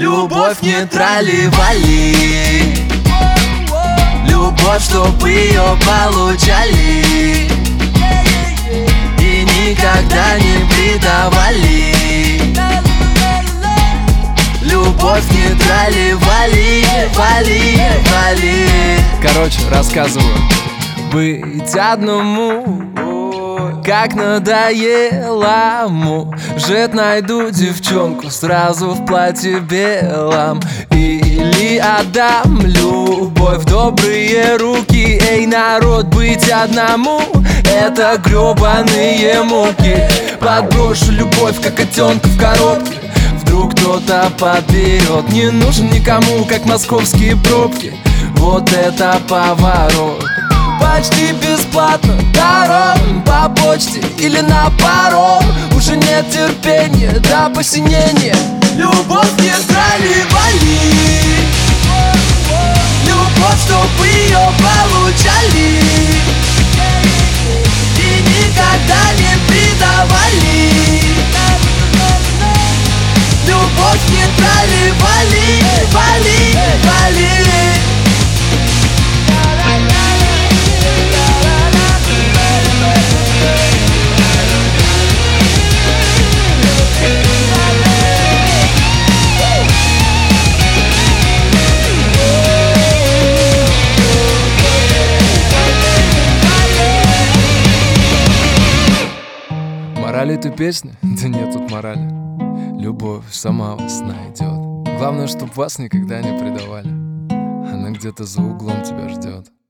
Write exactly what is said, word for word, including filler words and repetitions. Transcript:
Любовь не трали-вали, любовь, чтоб ее получали и никогда не предавали. Любовь не трали-вали, вали, вали. Короче, рассказываю. Быть одному, как надоело, может, найду девчонку сразу в платье белом, или отдам любовь в добрые руки. Эй, народ, быть одному — это гребаные муки. Подброшу любовь, как котенка в коробке, вдруг кто-то подберет. Не нужен никому, как московские пробки. Вот это поворот. Почти бесплатно дорог по почте или на паром. Уже нет терпения до посинения. Любовь не трали-вали, любовь, чтоб ее получали и никогда не предавали. Любовь не трали-вали, вали, вали. Мораль этой песни? Да нет тут морали. Любовь сама вас найдет. Главное, чтоб вас никогда не предавали. Она где-то за углом тебя ждет.